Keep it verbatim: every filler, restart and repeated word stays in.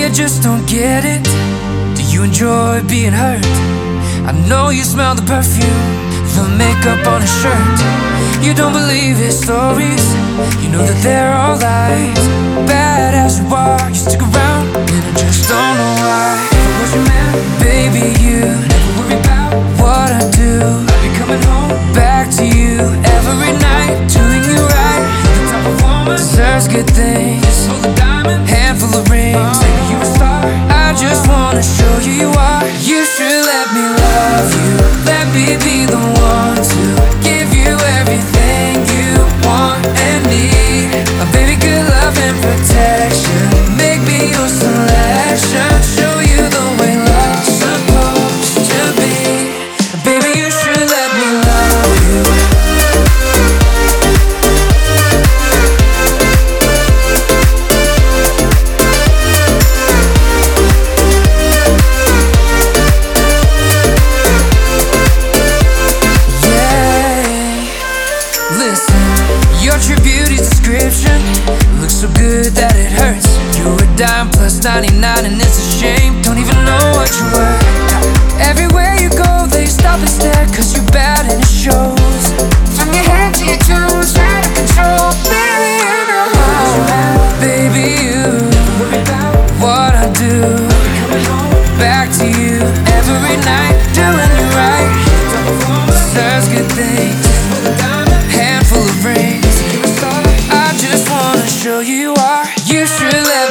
you just don't get it? Do you enjoy being hurt? I know you smell the perfume, the makeup on his shirt. You don't believe his stories, you know that they're all lies. Bad as you are, you stick around, and I just don't know why. If I was your man, baby, you never worry about what I do. I'll be coming home back to you every night, doing you right. You're the type of woman deserves good things, hold a diamond, handful of rings, make you a star. I just wanna show you you are. You should let me love you, let me be the one to give you everything you want and need. A baby, good love and protection, make me your selection, show you the way love's supposed to be. Baby, you should let me love you. Listen, your true beauty's description looks so good that it hurts. You're a dime plus ninety-nine and it's a shame, don't even know what you're worth. Everywhere you go they stop and stare, cause you're bad and it shows. From your head to your toes, out of control. Baby, you know how. Baby, you worry about what I do. Back to you every night, doing you right. Deserves good things, handful of rings. I just wanna show you you are. You should let